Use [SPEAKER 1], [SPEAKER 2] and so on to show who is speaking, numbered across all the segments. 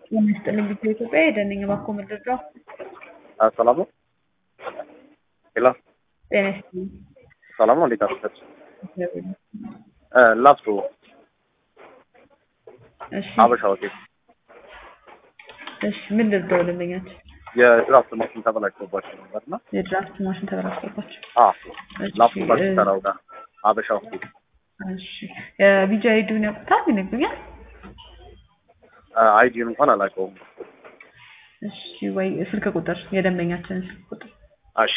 [SPEAKER 1] የሚስጥልኝ ኢትዮጵያ የደንኝ ባኮ ምድርዳው
[SPEAKER 2] ሰላም ነው። ሄሎ
[SPEAKER 1] ጤና ይስጥልኝ።
[SPEAKER 2] ሰላም ነው። እንዴት አደረሰች? ላፍቶ
[SPEAKER 1] እሺ
[SPEAKER 2] አበሻ ሆቴል።
[SPEAKER 1] እሺ ምን ልርዳው ደንበኛችን?
[SPEAKER 2] የድራፍት ማሽን ተበላሽቶባቸው ነበርና
[SPEAKER 1] የድራፍት ማሽን ተበላሽቶባቸው።
[SPEAKER 2] ላፍቶ ባሽተራው ጋር አበሻ ሆቴል።
[SPEAKER 1] እሺ የቢጃ አይዲውን ያውቁታል ይነግሩኛል?
[SPEAKER 2] አይዲውን እንኳን አላውቀውም።
[SPEAKER 1] እሺ ወይ ስልክ ቁጥር የደንበኛችንን ስልክ ቁጥር።
[SPEAKER 2] እሺ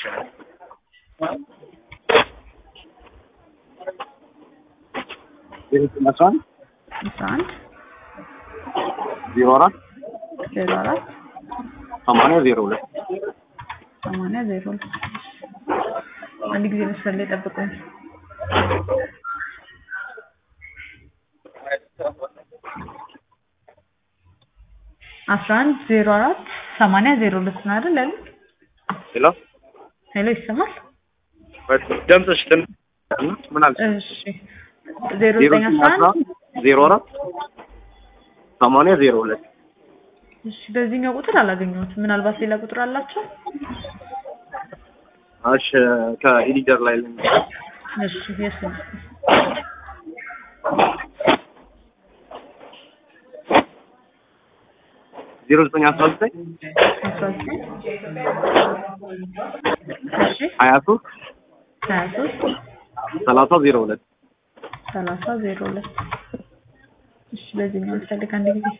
[SPEAKER 2] የትኛው
[SPEAKER 1] 11
[SPEAKER 2] 04
[SPEAKER 1] 04
[SPEAKER 2] 8002
[SPEAKER 1] 8002 አንድ ጊዜ መስፈር ላይ ጠብቁኝ። አስራንድ 04 8002 ነው አይደል?
[SPEAKER 2] ሄሎ
[SPEAKER 1] ሄሎ ይሰማል?
[SPEAKER 2] ደምጽሽ ምን አልሽ?
[SPEAKER 1] እሺ 0911
[SPEAKER 2] 04 8002
[SPEAKER 1] እሺ በዚህኛው ቁጥር አላገኘሁትም። ምናልባት ሌላ ቁጥር አላችሁ?
[SPEAKER 2] እሺ ከኤዲተር ላይ
[SPEAKER 1] እሺ የስም
[SPEAKER 2] 0919
[SPEAKER 1] እሺ
[SPEAKER 2] 23 3002
[SPEAKER 1] 3002 እሺ በዚህኛው ልፈልግ አንድ ጊዜ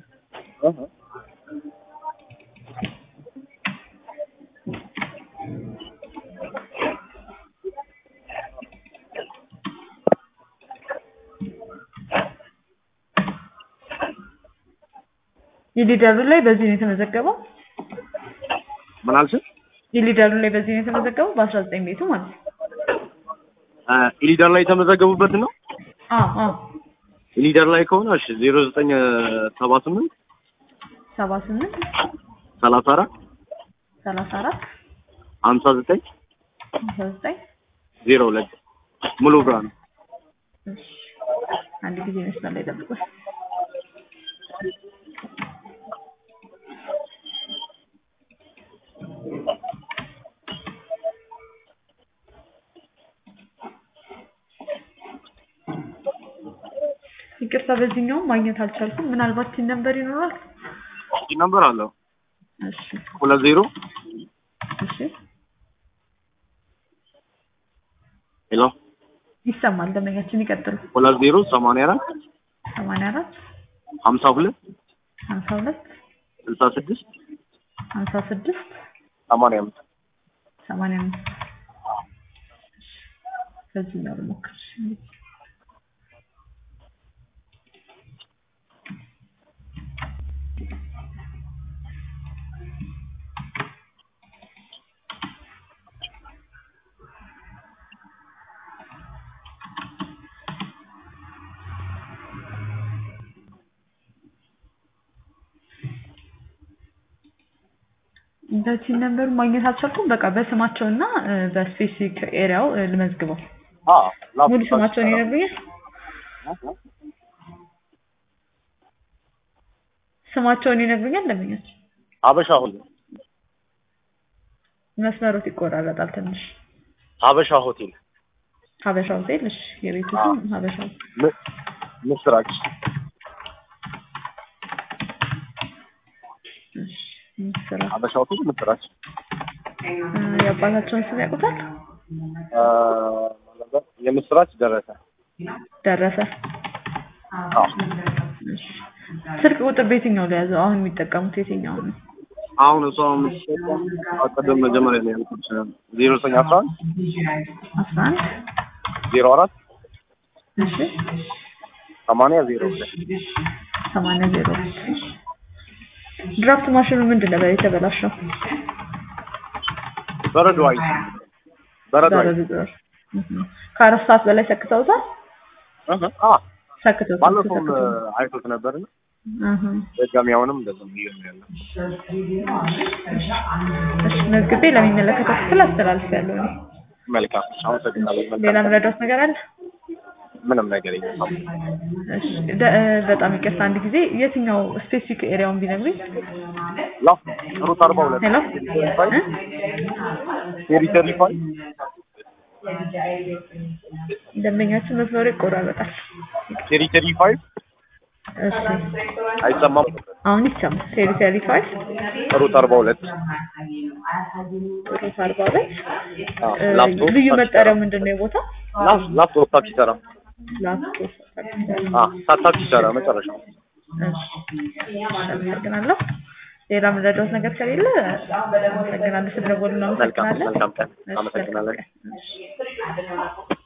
[SPEAKER 1] የሊደሩ ላይ በዚህ ነው የተመዘገበው።
[SPEAKER 2] ምን አልሽ?
[SPEAKER 1] የሊደሩ ላይ በዚህ ነው የተመዘገበው በ19 ቤቱ ማለት ነው።
[SPEAKER 2] ኢሊደር ላይ የተመዘገቡበት ነው።
[SPEAKER 1] አዎ
[SPEAKER 2] ኢሊደር ላይ ከሆነ እሺ 0978
[SPEAKER 1] 78
[SPEAKER 2] 34
[SPEAKER 1] 34
[SPEAKER 2] 59
[SPEAKER 1] 59
[SPEAKER 2] 02 ሙሉ ብርሃን።
[SPEAKER 1] እሺ አንድ ጊዜ መስመር ላይ ጠብቁኝ። ይቅርታ በዚህኛው ማግኘት አልቻልኩም። ምናልባት ቲን ነምበር ይኖራል?
[SPEAKER 2] ቲን ነምበር አለው።
[SPEAKER 1] እሺ
[SPEAKER 2] 20
[SPEAKER 1] እሺ
[SPEAKER 2] ሄሎ
[SPEAKER 1] ይሰማል። ደመኛችን ይቀጥሉ።
[SPEAKER 2] 20 84
[SPEAKER 1] 84
[SPEAKER 2] 52
[SPEAKER 1] 52
[SPEAKER 2] 66
[SPEAKER 1] 56
[SPEAKER 2] 85
[SPEAKER 1] 85 በዚህ ነው ልሞክር። በቲን ነምበር ማግኘት አልቻልኩም። በቃ በስማቸውና በስፔሲፊክ ኤሪያው ልመዝግበው። ሙሉ ስማቸውን ይነግሩኛል? ስማቸውን ይነግሩኛል? ለምኛች
[SPEAKER 2] አበሻ ሆቴል።
[SPEAKER 1] መስመሩት ይቆራረጣል ትንሽ።
[SPEAKER 2] አበሻ ሆቴል።
[SPEAKER 1] ሀበሻ ሆቴል። እሺ የቤቱ ስም ሀበሻ
[SPEAKER 2] ምስራች።
[SPEAKER 1] እሺ ምስራች።
[SPEAKER 2] አበሻ ሆቴል ምስራች።
[SPEAKER 1] የአባታቸውን ስም ያውቁታል?
[SPEAKER 2] የምስራች ደረሰ።
[SPEAKER 1] ስልክ ቁጥር በየትኛው ላይ ያዘው? አሁን የሚጠቀሙት የትኛው ነው?
[SPEAKER 2] አሁን እሷ የምትጠቀም አቀደም መጀመሪያ ላይ ያልኩት 0911
[SPEAKER 1] 11
[SPEAKER 2] 04
[SPEAKER 1] እሺ
[SPEAKER 2] 8002
[SPEAKER 1] 8002 ድራፍት ማሽኑ ምንድን ነበር የተበላሸው?
[SPEAKER 2] በረዶ
[SPEAKER 1] ከአራት ሰዓት በላይ ሰክተውታል? ሰክተውታል።
[SPEAKER 2] ባለፈውም አይቶት ነበርና ደጋሚ አሁንም እንደዚህ ነው።
[SPEAKER 1] እሺ መዝግቤ ለሚመለከተው ክፍል አስተላልፌያለሁ።
[SPEAKER 2] መልካም አመሰግናለሁ።
[SPEAKER 1] ሌላ ምረዳት ነገር አለ?
[SPEAKER 2] ምንም ነገር የለም።
[SPEAKER 1] እሺ በጣም ይቅርታ አንድ ጊዜ የትኛው ስፔሲፊክ ኤሪያውን ቢነግሩኝ?
[SPEAKER 2] ሩት 42
[SPEAKER 1] ሄሎ
[SPEAKER 2] ቴሪተሪ 5
[SPEAKER 1] ደንበኛችን መስመሩ ይቆራረጣል።
[SPEAKER 2] ቴሪተሪ 5
[SPEAKER 1] እሺ
[SPEAKER 2] አይሰማም?
[SPEAKER 1] አሁን ይሰማል። ቴሪተሪ 5
[SPEAKER 2] ሩት 42
[SPEAKER 1] ሩት 42
[SPEAKER 2] ላፕቶፕ
[SPEAKER 1] ልዩ መጠሪያው ምንድነው የቦታው?
[SPEAKER 2] ላፕቶፕ ታክሲ ተራ
[SPEAKER 1] ላፕቶፕ
[SPEAKER 2] ታክሲ ተራ መጨረሻው።
[SPEAKER 1] እሺ አመሰግናለሁ። ሌላ ምንድነው ነገር ከሌለ አመሰግናለሁ። ስለደወሉ ነው።
[SPEAKER 2] መልካም ቀን። አመሰግናለሁ።